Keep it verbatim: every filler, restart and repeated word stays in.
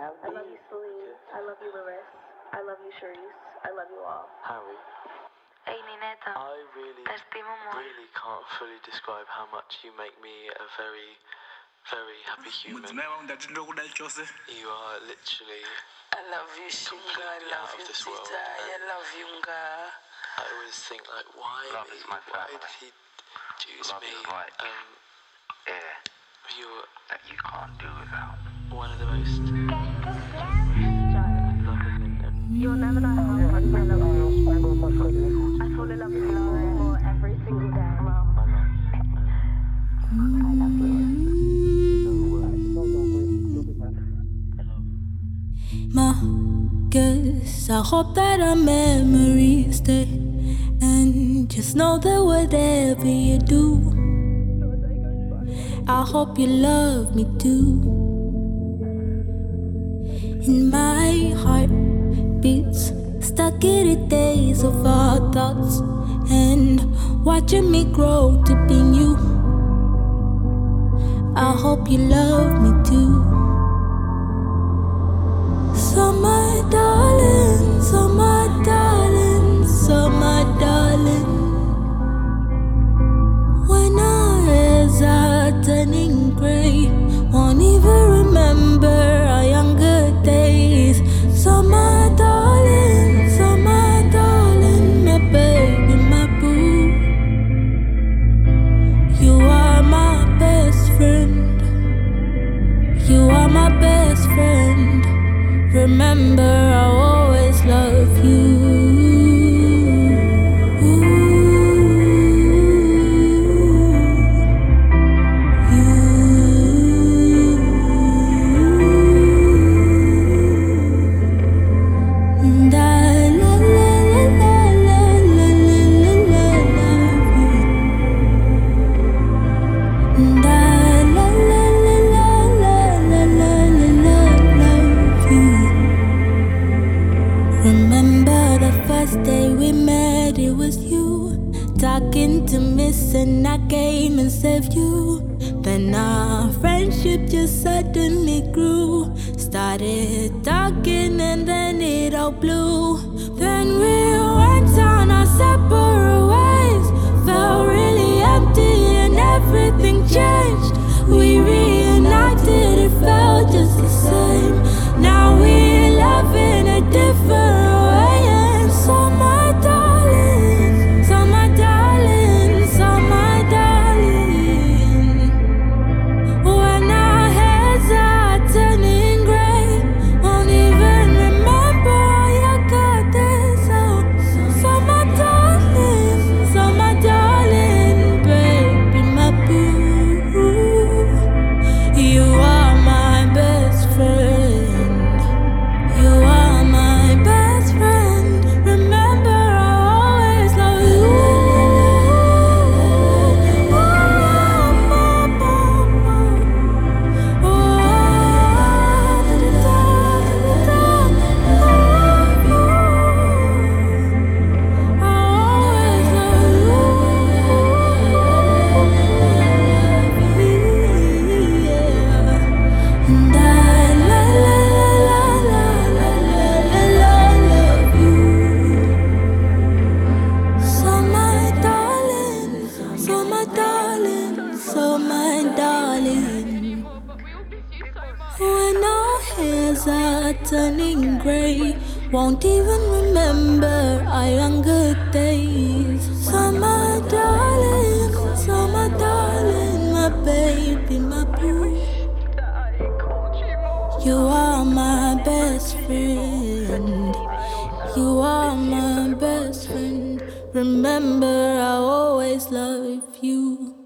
I love you, Celine. I love you, Larissa. I love you, Charisse. I love you all. Harry. Hey, Nineta. I really, Te estimo mucho. really can't fully describe how much you make me a very, very happy human. You are literally I love you, Shinga. I love you, Tita. I love you, Nga. I always think, like, why Love me? is my Why family. did he choose Love me? is like Um, air you're that you can't do without. one of the most You'll never know how much I love you. I fall in love with you more and more every single day. I love you. Marcus, I hope that our memories stay. And just know that whatever you do, I hope you love me too. In my heart beats, stuck in the days of our thoughts, and watching me grow to be you. I hope you love me too. So my darling, so my darling, so my darling. When our eyes are turning grey, won't even remember our younger days. So my darling, so my darling, my baby, my boo. You are my best friend. You are my best friend. Remember, I always love you. And I came and saved you. Then our friendship just suddenly grew. Started talking and then it all blew. Then we went on our separate ways. Felt really empty and everything changed. We reunited, it felt just the same. Now we love in a different way. And so my darling, so my darling, turning grey, won't even remember our younger days. So my darling, so my darling, my baby, my boo. You are my best friend. You are my best friend. Remember, I always love you.